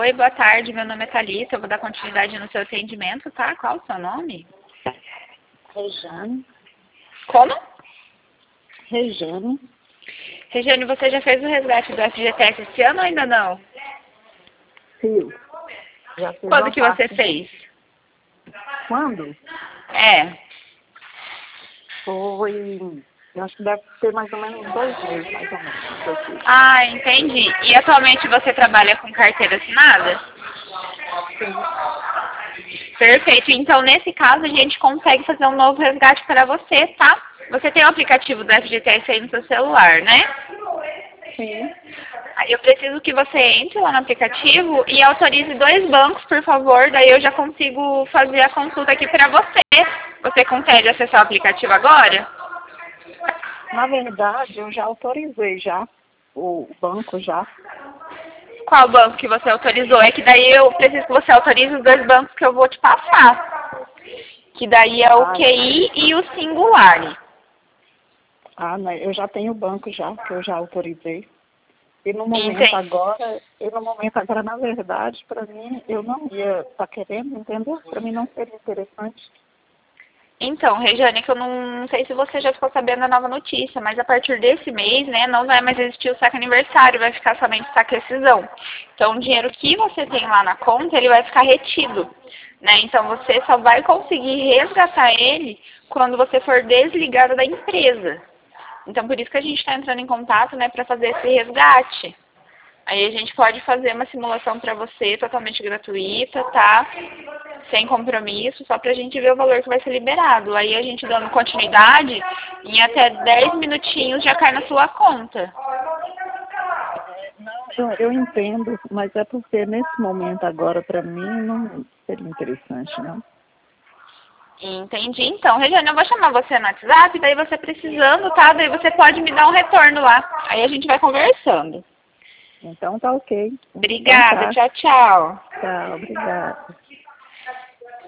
Oi, boa tarde, meu nome é Thalita, eu vou dar continuidade no seu atendimento, tá? Qual o seu nome? Rejane. Como? Rejane. Regiane, você já fez o resgate do FGTS esse ano ou ainda não? Sim. Já fiz Quando uma que você parte. fez? Quando? É. Foi... Eu acho que deve ter mais ou menos 2 meses, mais ou menos, que eu fiz. Ah, entendi. E atualmente você trabalha com carteira assinada? Sim. Perfeito. Então, nesse caso, a gente consegue fazer um novo resgate para você, tá? Você tem o aplicativo do FGTS aí no seu celular, né? Sim. Aí eu preciso que você entre lá no aplicativo e autorize 2 bancos, por favor. Daí eu já consigo fazer a consulta aqui para você. Você consegue acessar o aplicativo agora? Na verdade, eu já autorizei já o banco já. Qual banco que você autorizou? É que daí eu preciso que você autorize os 2 bancos que eu vou te passar. Que daí é o Ah, QI e o Singular. né, eu já tenho o banco já, que eu já autorizei. E no momento Entendi. agora, na verdade, para mim, eu não ia estar querendo, entendeu? Para mim não seria interessante. Então, Regiane, que eu não sei se você já ficou sabendo da nova notícia, mas a partir desse mês, né, não vai mais existir o saque aniversário, vai ficar somente o saque rescisão. Então, o dinheiro que você tem lá na conta, ele vai ficar retido, né? Então, você só vai conseguir resgatar ele quando você for desligado da empresa. Então, por isso que a gente está entrando em contato, né, para fazer esse resgate. Aí a gente pode fazer uma simulação para você totalmente gratuita, tá? Sem compromisso, só pra gente ver o valor que vai ser liberado. Aí a gente dando continuidade, em até 10 minutinhos já cai na sua conta. Não, eu entendo, mas é porque nesse momento agora, para mim, não seria interessante, não. Entendi. Então, Regiane, eu vou chamar você no WhatsApp, daí você precisando, tá? Daí você pode me dar um retorno lá. Aí a gente vai conversando. Então tá ok. Então Obrigada, tá. tchau, tchau. Tá, obrigada.